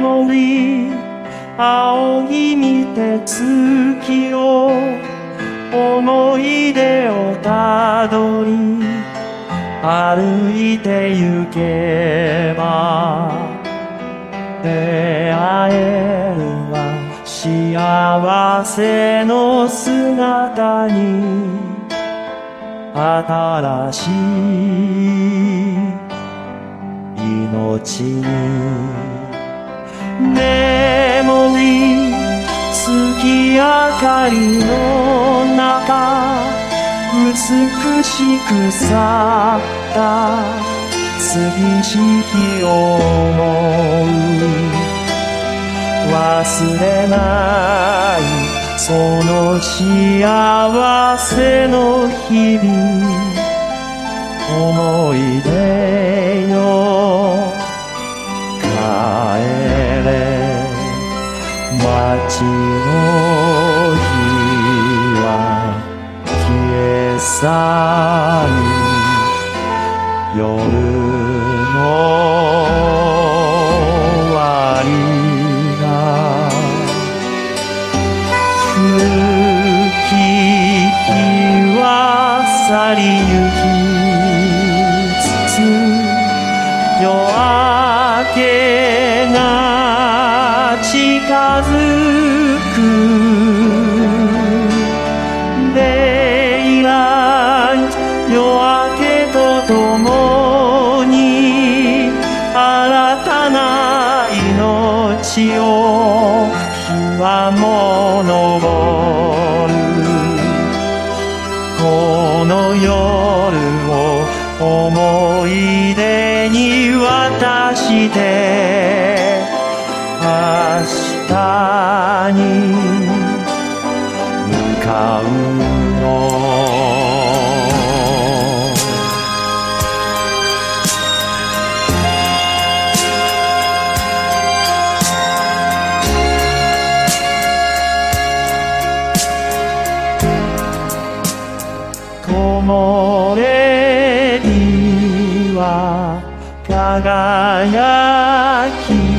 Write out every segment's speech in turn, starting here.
森仰ぎ見て月を思い出をたどり歩いて行けば出会えるわ幸せの姿に新しい命に眠り月明かりの中美しく咲った杉式を思う忘れないその幸せの日々思い出よ帰れ街の火は消え去り夜の終わりが古き日は去りゆきつつ夜明けが近づくデイライト夜明けとともに新たな命を日はも昇るこの夜を思い出に渡して明日に向かうの木漏れ日は輝き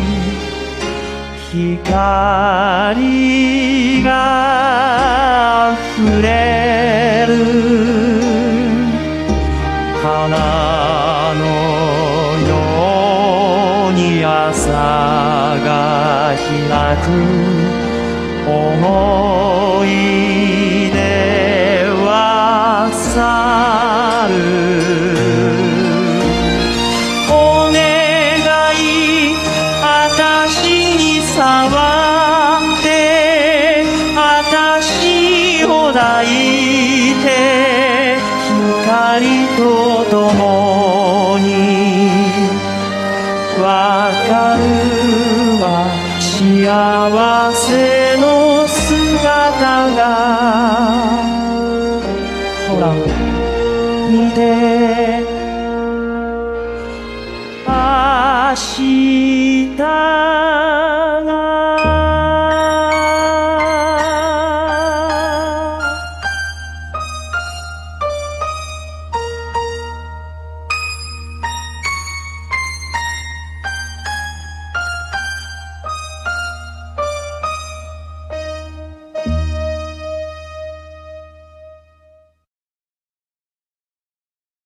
光が溢れる花のように朝が開く思い出は去るお願い私に触って私を抱いて光とともにわかるわ幸せの姿がほら見て明日